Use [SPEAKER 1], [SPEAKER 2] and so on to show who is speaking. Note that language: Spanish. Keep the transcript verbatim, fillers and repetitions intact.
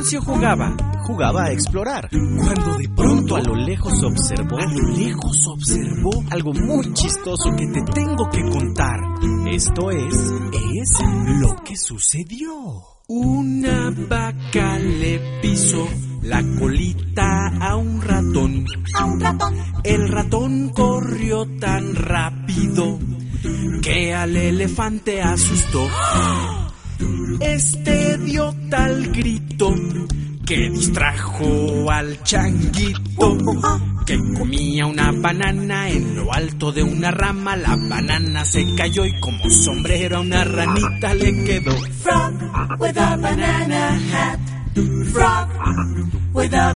[SPEAKER 1] Leoncio jugaba,
[SPEAKER 2] jugaba a explorar,
[SPEAKER 1] cuando de pronto
[SPEAKER 2] a lo lejos observó,
[SPEAKER 1] a lo lejos observó
[SPEAKER 2] algo muy chistoso que te tengo que contar. Esto es,
[SPEAKER 1] es
[SPEAKER 2] lo que sucedió.
[SPEAKER 1] Una vaca le pisó la colita a un ratón.
[SPEAKER 3] A un ratón.
[SPEAKER 1] El ratón corrió tan rápido que al elefante asustó. Este dio tal grito que distrajo al changuito, que comía una banana en lo alto de una rama. La banana se cayó y como sombrero a una ranita le quedó.
[SPEAKER 3] Frog with a banana hat. Frog with a